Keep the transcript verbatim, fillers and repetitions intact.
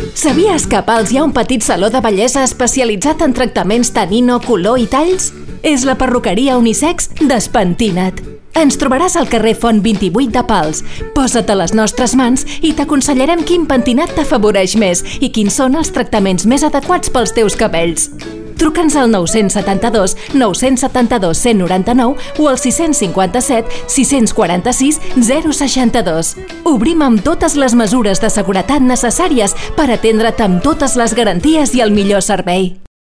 Sabies que a Pals hi ha un petit saló de bellesa especialitzat en tractaments tanino, color i talls? És la perruqueria unisex Despentina't. Ens trobaràs al carrer Font vint-i-vuit de Pals. Posa't a les nostres mans i t'aconsellarem quin pentinat t'afavoreix més i quins són els tractaments més adequats pels teus cabells. Truca'ns al nou set dos, nou set dos, cent noranta-nou o al sis cinquanta-set, sis quaranta-sis, zero seixanta-dos. Obrim amb totes les mesures de seguretat necessàries per atendre't amb totes les garanties i el millor servei.